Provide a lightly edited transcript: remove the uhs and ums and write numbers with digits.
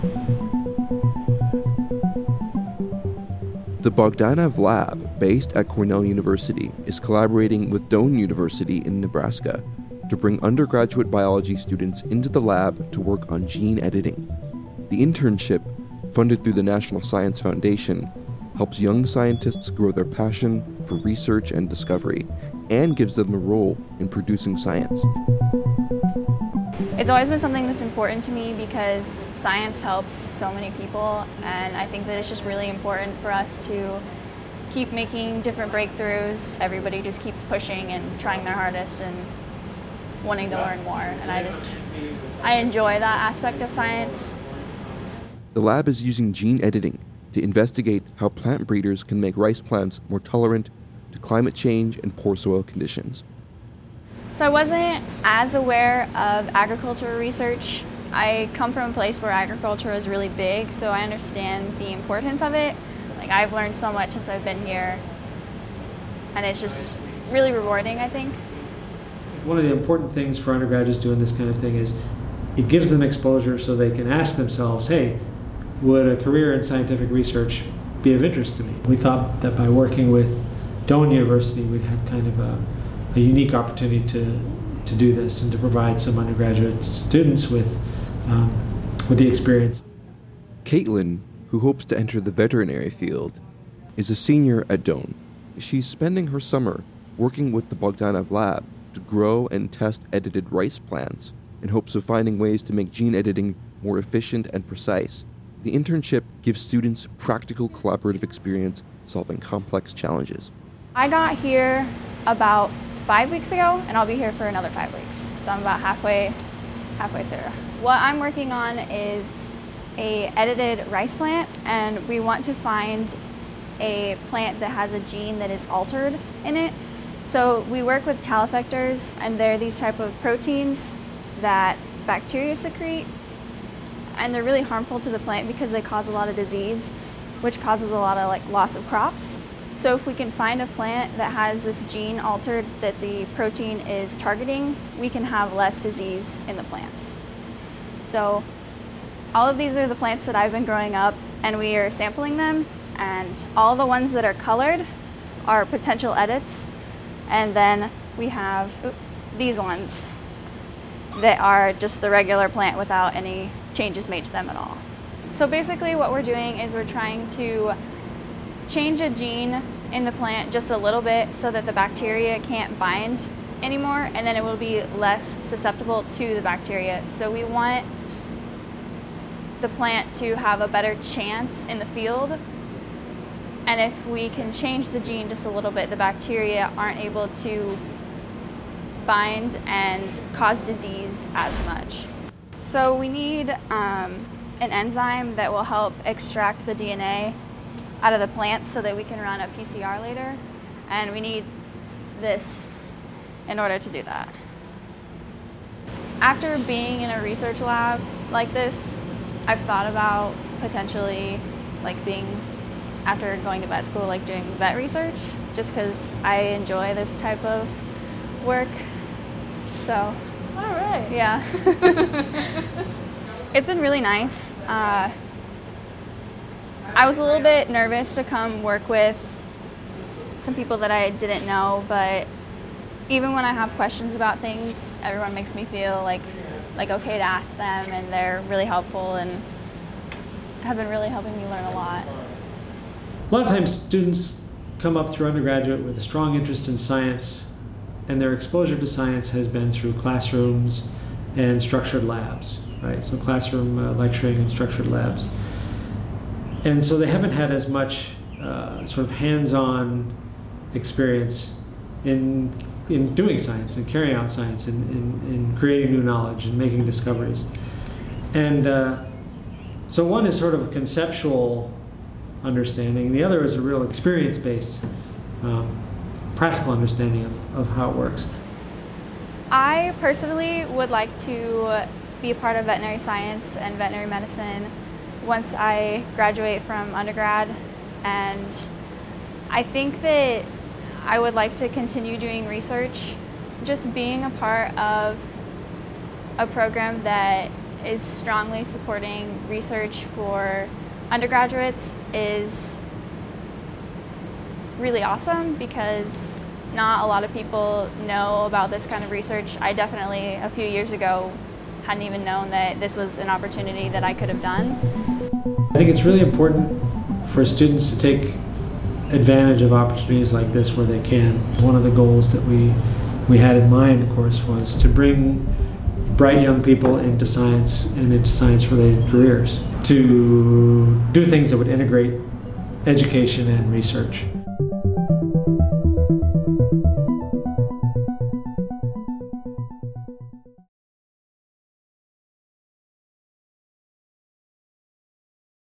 The Bogdanov Lab, based at Cornell University, is collaborating with Doane University in Nebraska to bring undergraduate biology students into the lab to work on gene editing. The internship, funded through the National Science Foundation, helps young scientists grow their passion for research and discovery, and gives them a role in producing science. It's always been something that's important to me because science helps so many people, and I think that it's just really important for us to keep making different breakthroughs. Everybody just keeps pushing and trying their hardest and wanting to learn more, and I enjoy that aspect of science. The lab is using gene editing to investigate how plant breeders can make rice plants more tolerant to climate change and poor soil conditions. So I wasn't as aware of agricultural research. I come from a place where agriculture is really big, so I understand the importance of it. Like, I've learned so much since I've been here, and it's just really rewarding, I think. One of the important things for undergraduates doing this kind of thing is it gives them exposure so they can ask themselves, hey, would a career in scientific research be of interest to me? We thought that by working with Doane University, we'd have kind of a unique opportunity to do this and to provide some undergraduate students with the experience. Caitlin, who hopes to enter the veterinary field, is a senior at Doane. She's spending her summer working with the Bogdanov Lab to grow and test edited rice plants in hopes of finding ways to make gene editing more efficient and precise. The internship gives students practical collaborative experience solving complex challenges. I got here about 5 weeks ago, and I'll be here for another 5 weeks. So I'm about halfway through. What I'm working on is a edited rice plant, and we want to find a plant that has a gene that is altered in it. So we work with talifectors, and they're these type of proteins that bacteria secrete, and they're really harmful to the plant because they cause a lot of disease, which causes a lot of loss of crops. So if we can find a plant that has this gene altered that the protein is targeting, we can have less disease in the plants. So all of these are the plants that I've been growing up, and we are sampling them, and all the ones that are colored are potential edits, and then we have these ones that are just the regular plant without any changes made to them at all. So basically what we're doing is we're trying to change a gene in the plant just a little bit so that the bacteria can't bind anymore, and then it will be less susceptible to the bacteria. So we want the plant to have a better chance in the field, and if we can change the gene just a little bit, the bacteria aren't able to bind and cause disease as much. So we need an enzyme that will help extract the DNA out of the plants so that we can run a PCR later, and we need this in order to do that. After being in a research lab like this, I've thought about potentially after going to vet school, doing vet research, just because I enjoy this type of work. So, all right. Yeah. It's been really nice. I was a little bit nervous to come work with some people that I didn't know, but even when I have questions about things, everyone makes me feel like okay to ask them, and they're really helpful and have been really helping me learn a lot. A lot of times students come up through undergraduate with a strong interest in science, and their exposure to science has been through classrooms and structured labs, right? So classroom lecturing and structured labs. And so they haven't had as much sort of hands-on experience in doing science and carrying out science and in creating new knowledge and making discoveries. And so one is sort of a conceptual understanding, and the other is a real experience-based, practical understanding of how it works. I personally would like to be a part of veterinary science and veterinary medicine once I graduate from undergrad, and I think that I would like to continue doing research. Just being a part of a program that is strongly supporting research for undergraduates is really awesome because not a lot of people know about this kind of research. I definitely, a few years ago, hadn't even known that this was an opportunity that I could have done. I think it's really important for students to take advantage of opportunities like this where they can. One of the goals that we had in mind, of course, was to bring bright young people into science and into science-related careers, to do things that would integrate education and research.